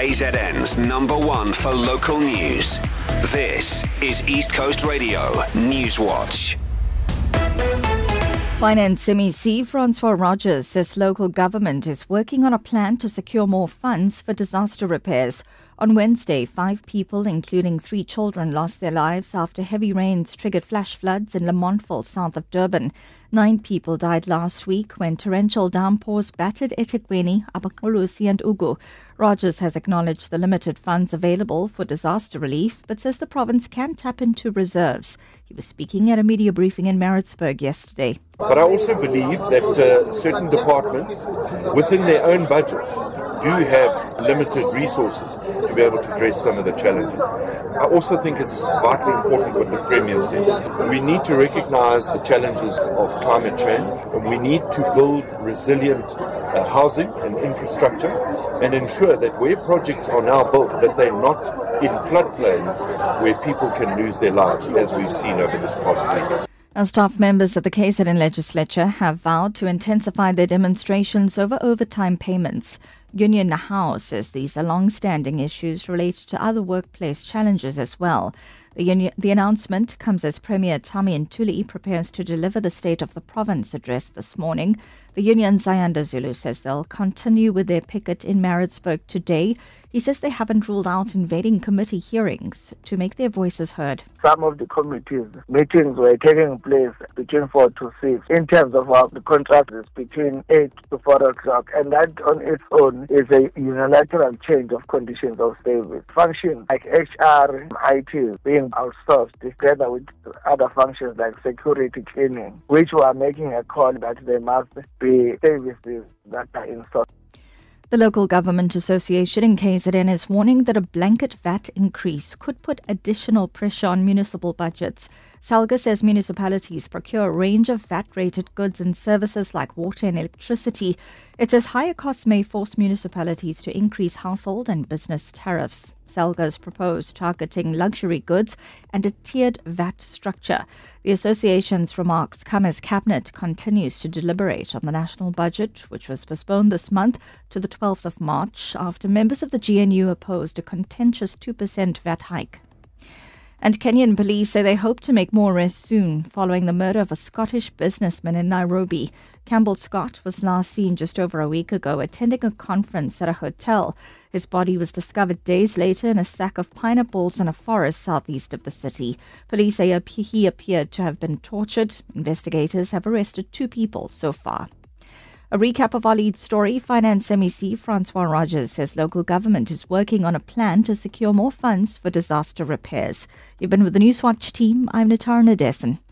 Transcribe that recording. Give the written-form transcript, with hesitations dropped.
KZN's #1 for local news. This is East Coast Radio Newswatch. Finance MEC Francois Rogers says local government is working on a plan to secure more funds for disaster repairs. On Wednesday, 5 people, including 3 children, lost their lives after heavy rains triggered flash floods in Lamontville, south of Durban. 9 people died last week when torrential downpours battered eThekwini, Abaqulusi and Ugu. Rogers has acknowledged the limited funds available for disaster relief, but says the province can tap into reserves. He was speaking at a media briefing in Maritzburg yesterday. But I also believe that certain departments within their own budgets do have limited resources to be able to address some of the challenges. I also think it's vitally important what the Premier said. We need to recognise the challenges of climate change, and we need to build resilient housing and infrastructure and ensure that where projects are now built, that they're not in floodplains where people can lose their lives, as we've seen over this past week. Now, staff members of the KZN legislature have vowed to intensify their demonstrations over overtime payments. Union Nahau says these are long-standing issues related to other workplace challenges as well. The announcement comes as Premier Tami Ntuli prepares to deliver the State of the Province address this morning. The union's Zayanda Zulu says they'll continue with their picket in Maritzburg today. He says they haven't ruled out invading committee hearings to make their voices heard. Some of the committees meetings were taking place between 4 to 6 in terms of the contract is between 8 to 4 o'clock, and that on its own is a unilateral change of conditions of service. Functions like HR, IT being outsourced together with other functions like security cleaning, which were making a call that there must be services that are insourced. The Local Government Association in KZN is warning that a blanket VAT increase could put additional pressure on municipal budgets. SALGA says municipalities procure a range of VAT-rated goods and services like water and electricity. It says higher costs may force municipalities to increase household and business tariffs. SALGA's proposed targeting luxury goods and a tiered VAT structure. The association's remarks come as Cabinet continues to deliberate on the national budget, which was postponed this month to the 12th of March after members of the GNU opposed a contentious 2% VAT hike. And Kenyan police say they hope to make more arrests soon following the murder of a Scottish businessman in Nairobi. Campbell Scott was last seen just over a week ago attending a conference at a hotel. His body was discovered days later in a sack of pineapples in a forest southeast of the city. Police say he appeared to have been tortured. Investigators have arrested 2 people so far. A recap of our lead story. Finance MEC Francois Rogers says local government is working on a plan to secure more funds for disaster repairs. You've been with the Newswatch team. I'm Natara Nadesan.